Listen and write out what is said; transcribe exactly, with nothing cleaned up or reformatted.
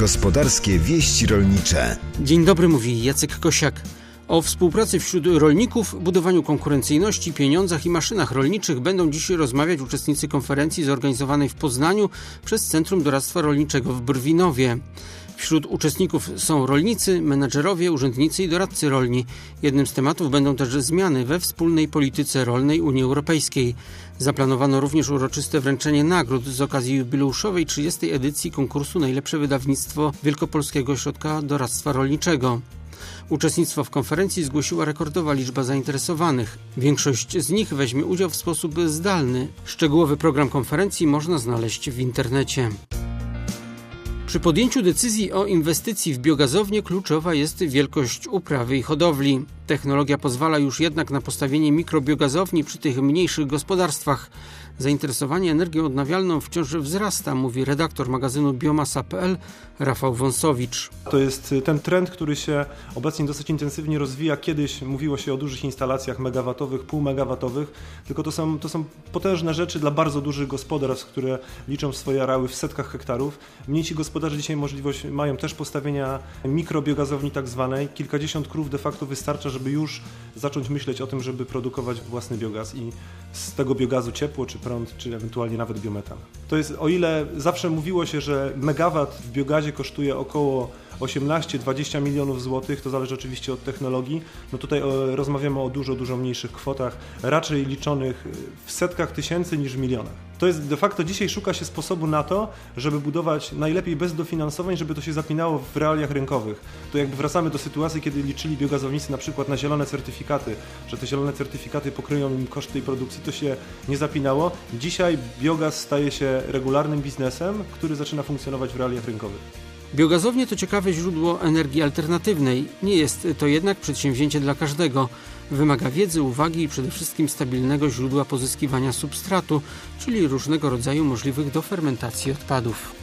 Gospodarskie wieści rolnicze. Dzień dobry, mówi Jacek Kosiak. O współpracy wśród rolników, budowaniu konkurencyjności, pieniądzach i maszynach rolniczych będą dziś rozmawiać uczestnicy konferencji zorganizowanej w Poznaniu przez Centrum Doradztwa Rolniczego w Brwinowie. Wśród uczestników są rolnicy, menedżerowie, urzędnicy i doradcy rolni. Jednym z tematów będą też zmiany we wspólnej polityce rolnej Unii Europejskiej. Zaplanowano również uroczyste wręczenie nagród z okazji jubileuszowej trzydziestej edycji konkursu Najlepsze Wydawnictwo Wielkopolskiego Ośrodka Doradztwa Rolniczego. Uczestnictwo w konferencji zgłosiła rekordowa liczba zainteresowanych. Większość z nich weźmie udział w sposób zdalny. Szczegółowy program konferencji można znaleźć w internecie. Przy podjęciu decyzji o inwestycji w biogazownię kluczowa jest wielkość uprawy i hodowli. Technologia pozwala już jednak na postawienie mikrobiogazowni przy tych mniejszych gospodarstwach. Zainteresowanie energią odnawialną wciąż wzrasta, mówi redaktor magazynu biomasa kropka p l Rafał Wąsowicz. To jest ten trend, który się obecnie dosyć intensywnie rozwija. Kiedyś mówiło się o dużych instalacjach megawatowych, półmegawatowych, tylko to są, to są potężne rzeczy dla bardzo dużych gospodarstw, które liczą swoje areały w setkach hektarów. Mniejsi gospodarze dzisiaj możliwość mają też postawienia mikrobiogazowni tak zwanej. Kilkadziesiąt krów de facto wystarcza, żeby już zacząć myśleć o tym, żeby produkować własny biogaz i z tego biogazu ciepło, czy prąd, czy ewentualnie nawet biometan. To jest, o ile zawsze mówiło się, że megawat w biogazie kosztuje około osiemnaście do dwudziestu milionów złotych, to zależy oczywiście od technologii, no tutaj o, rozmawiamy o dużo, dużo mniejszych kwotach, raczej liczonych w setkach tysięcy niż w milionach. To jest de facto dzisiaj szuka się sposobu na to, żeby budować najlepiej bez dofinansowań, żeby to się zapinało w realiach rynkowych. To jakby wracamy do sytuacji, kiedy liczyli biogazownicy na przykład na zielone certyfikaty, że te zielone certyfikaty pokryją im koszty tej produkcji, to się nie zapinało. Dzisiaj biogaz staje się regularnym biznesem, który zaczyna funkcjonować w realiach rynkowych. Biogazownie to ciekawe źródło energii alternatywnej. Nie jest to jednak przedsięwzięcie dla każdego. Wymaga wiedzy, uwagi i przede wszystkim stabilnego źródła pozyskiwania substratu, czyli różnego rodzaju możliwych do fermentacji odpadów.